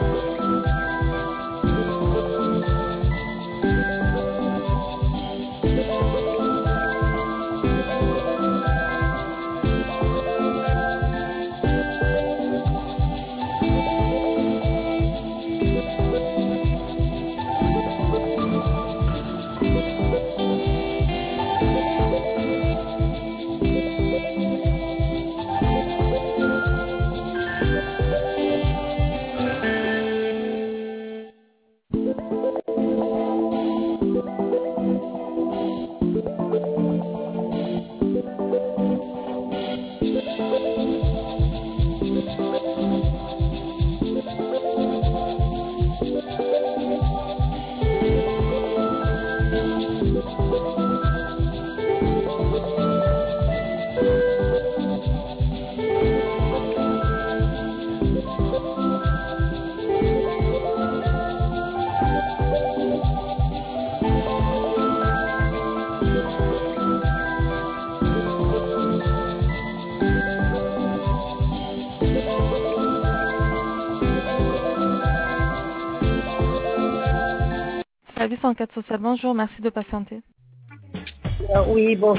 Service enquête sociale, bonjour, merci de patienter. Oui, bon.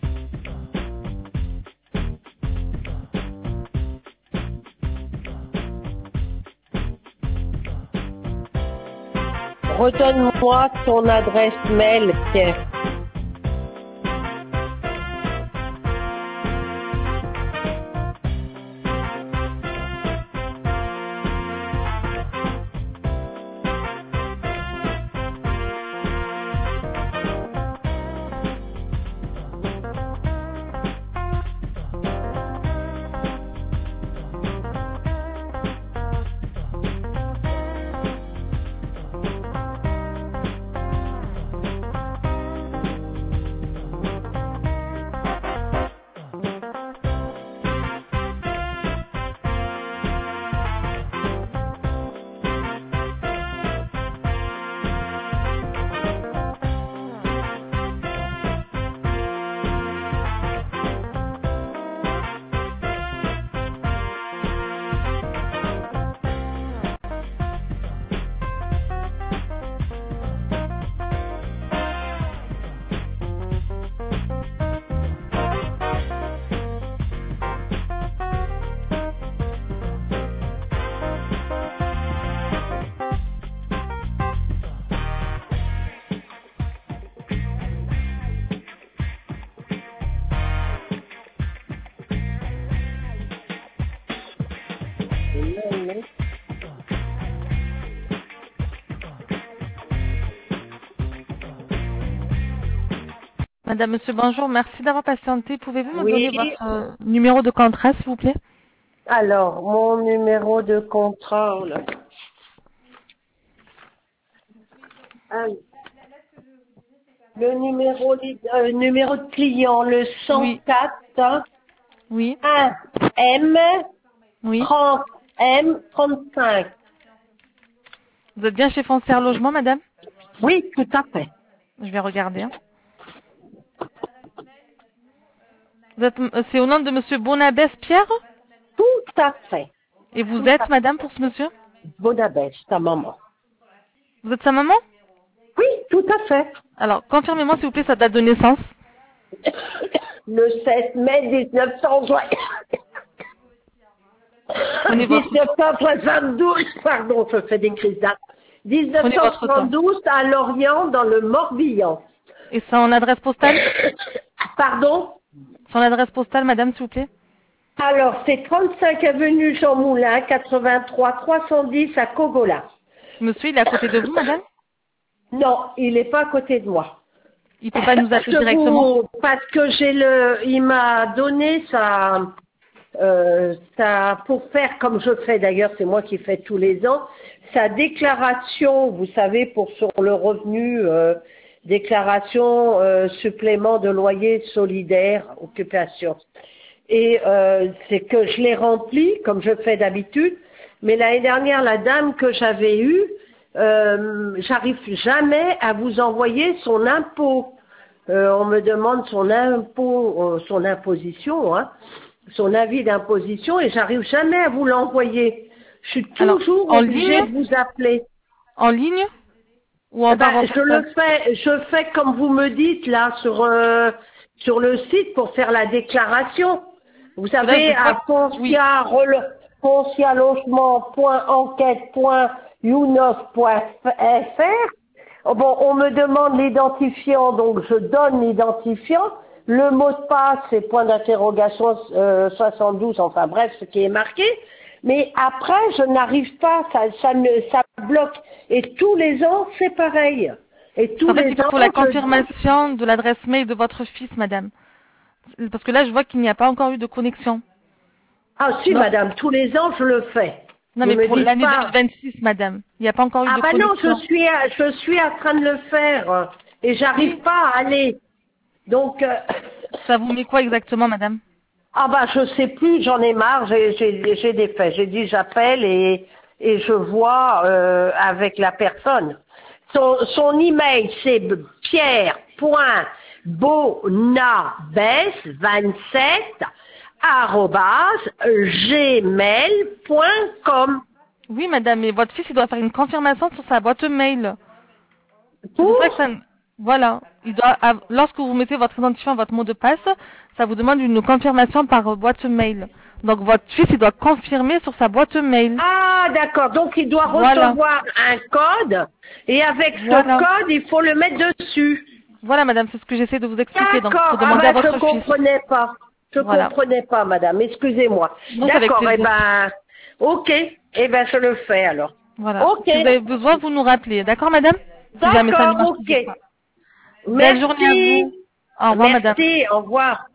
Redonne-moi ton adresse mail, Pierre. Madame, monsieur, bonjour, merci d'avoir patienté. Pouvez-vous me Oui. donner votre numéro de contrat, s'il vous plaît? Alors, mon numéro de contrat, oh là. Ah oui. Le numéro de client, le Oui. 104 Oui. 1M Oui. 30M 35. Vous êtes bien chez Foncière Logement, madame? Oui, tout à fait. Je vais regarder. Hein. C'est au nom de monsieur Bonabès Pierre? Tout à fait. Et vous êtes, madame, pour ce monsieur? Bonabès, ta maman. Vous êtes sa maman? Oui, tout à fait. Alors, confirmez-moi, s'il vous plaît, sa date de naissance. Le 16 mai 1900. Prenez votre... 1972, pardon, je fais des crises d'âme. Prenez votre temps. 1972 à Lorient, dans le Morbihan. Et son adresse postale? Pardon? Son adresse postale, madame, s'il vous plaît? Alors, c'est 35 avenue Jean Moulin, 83 310 à Cogola. Ce monsieur, il est à côté de vous, madame? Non, il n'est pas à côté de moi. Il peut pas nous appeler directement? Parce que il m'a donné pour faire comme je fais d'ailleurs, c'est moi qui fais tous les ans, sa déclaration, vous savez, sur le revenu, déclaration supplément de loyer solidaire, occupation. Et c'est que je l'ai rempli comme je fais d'habitude, mais l'année dernière, la dame que j'avais eue, j'arrive jamais à vous envoyer son impôt. On me demande son impôt, son imposition, hein, son avis d'imposition, et j'arrive jamais à vous l'envoyer. Je suis Alors, toujours en obligée ligne, de vous appeler. en ligne ou en par Je fais comme vous me dites là sur le site pour faire la déclaration. Vous Parce que là, savez, je vois à oui. foncialogement.enquête.unos.fr. Oh, bon, on me demande l'identifiant, donc je donne l'identifiant. Le mot de passe, c'est point d'interrogation 72, enfin bref, ce qui est marqué. Mais après, je n'arrive pas, ça bloque. Et tous les ans, c'est pareil. Et Parce tous qu'en fait, les il faut la ans, je dis, confirmation de l'adresse mail de votre fils, madame. Parce que là, je vois qu'il n'y a pas encore eu de connexion. ah si Non, madame, tous les ans, je le fais. non, Ne mais me pour dites l'année pas. 2026, madame, il n'y a pas encore eu Ah de bah non, connexion. je suis en train de le faire. Et j'arrive Oui. pas à aller. Donc, Ça vous met quoi exactement, madame? ah bah je sais plus, j'en ai marre, j'ai des faits. J'ai dit j'appelle et je vois avec la personne. Son email c'est pierre.bonabes27@gmail.com. Oui, madame, mais votre fils, il doit faire une confirmation sur sa boîte mail. C'est pour ça que Pour ça... Voilà. Lorsque vous mettez votre identifiant, votre mot de passe, ça vous demande une confirmation par boîte mail. Donc, votre fils, il doit confirmer sur sa boîte mail. Ah, d'accord. Donc, il doit Voilà. recevoir un code et avec ce Voilà. code, il faut le mettre dessus. Voilà, madame, c'est ce que j'essaie de vous expliquer. Donc, il faut D'accord. Ah demander à ben, je votre fils. comprenais pas. Je Voilà. comprenais pas, madame. Excusez-moi. Donc, avec D'accord. Eh plaisir. ben, ok. Eh ben, je le fais alors. Voilà. Ok. Si vous avez besoin, vous nous rappelez. D'accord, madame? Si jamais ça ne D'accord, marche ok. toujours pas. Belle journée à Merci. vous. Au revoir, madame. Merci. Au revoir.